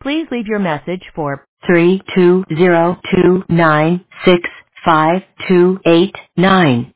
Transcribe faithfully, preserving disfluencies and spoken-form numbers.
Please leave your message for three two zero two nine six five two eight nine.